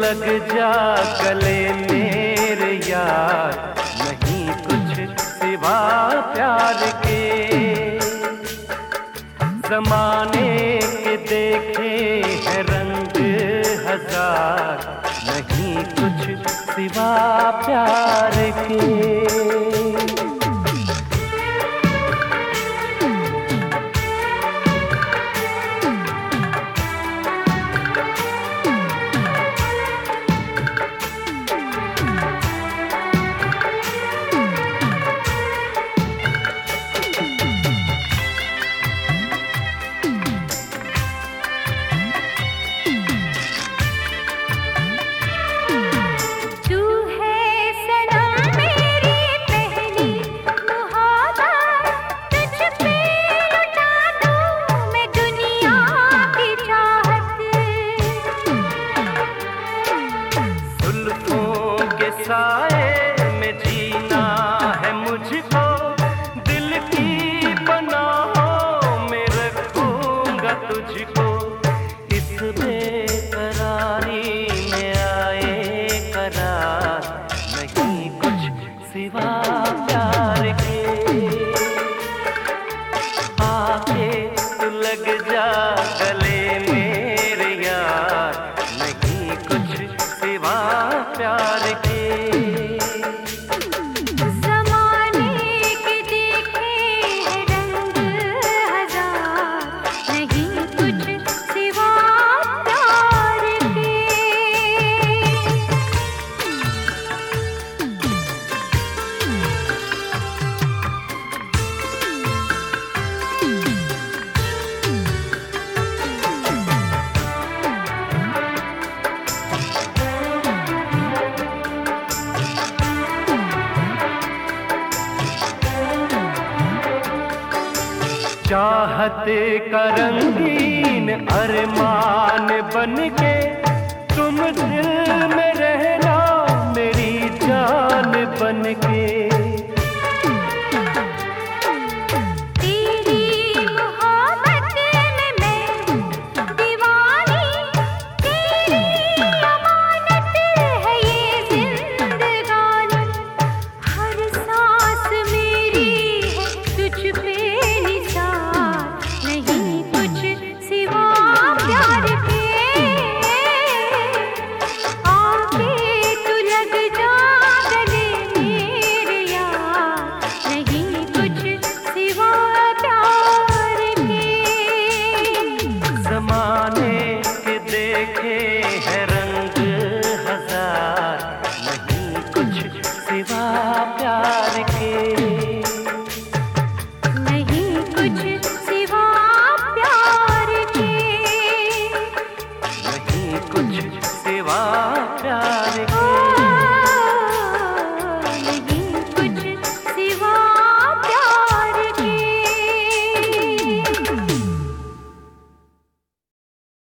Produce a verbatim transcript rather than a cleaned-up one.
लग जा गले मेरे यार, नहीं कुछ सिवा प्यार के। ज़माने के देखे हैं रंग हजार, नहीं कुछ सिवा प्यार के। साए में जीना है मुझको, दिल की पनाहों में रखूंगा तुझको। इस बेकरारी में आए करार, नहीं कुछ सिवा प्यार के। आके तू लग जा गले मेरे यार, नहीं कुछ सिवा प्यार के। चाहत का रंगीन अरमान बन के तुम दिल में रहना मेरी जान बन के। ज़माने के देखे हैं रंग हजार, नहीं कुछ सिवा प्यार के। नहीं कुछ